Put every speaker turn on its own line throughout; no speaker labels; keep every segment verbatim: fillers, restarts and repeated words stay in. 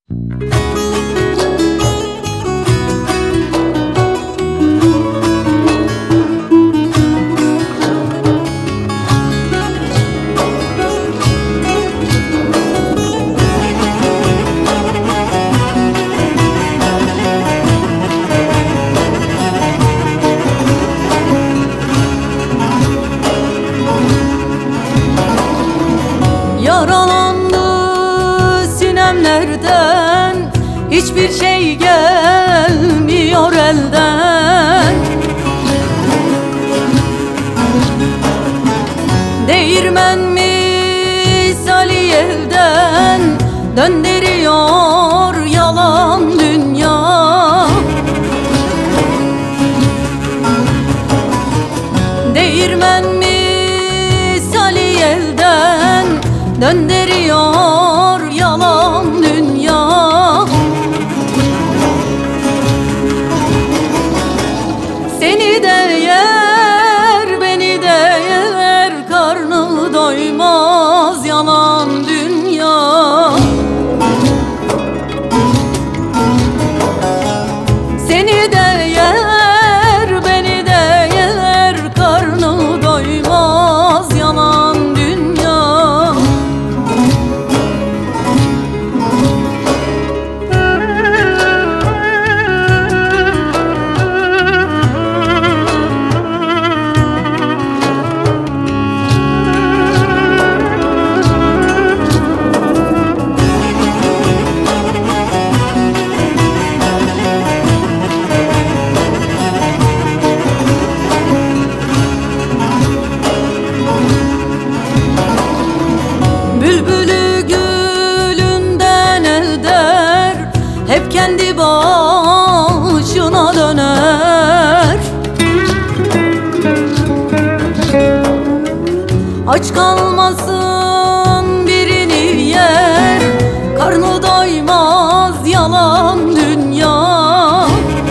Yaralandı sinemlerden, hiçbir şey gelmiyor elden. Değirmen misali elden döndürüyor yalan dünya. Değirmen misali elden döndürüyor yalan dünya. Seni de yer, beni de yer, karnı doymaz yalan dünya. Seni de yer, beni de yer, karnı doymaz yalan dünya. Bülbülü gülünden eder, hep kendi başına döner. Aç kalmasın birini yer, karnı doymaz yalan dünya.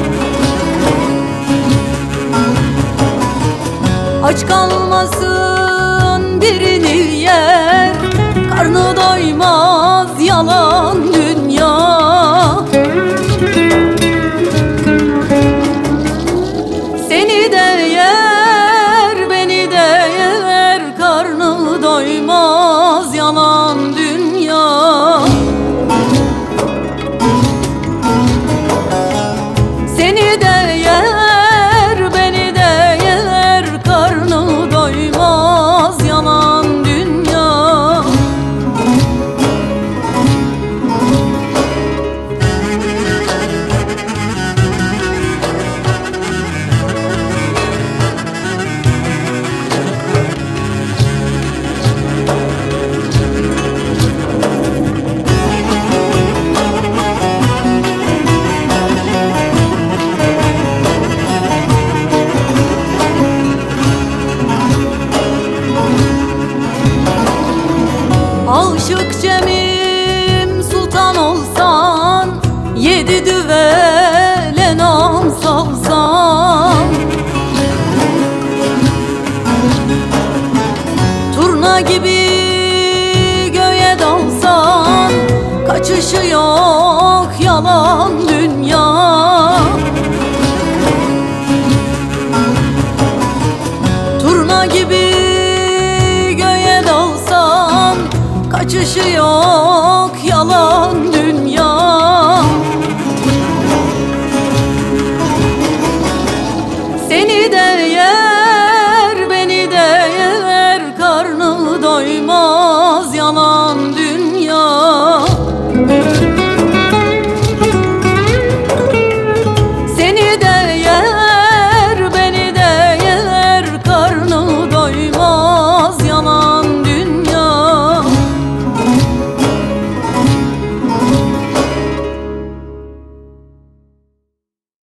Aç kalmasın birini yer, karnı doymaz yalan dünya. Seni de yer, beni de yer, karnı doymaz yalan dünya. Seni de yer, beni de yer, karnı doymaz yalan dünya. Aşık Cemim sultan olsan, yedi düvele nam salsan. Turna gibi göğe dalsan, kaçışı yok yalan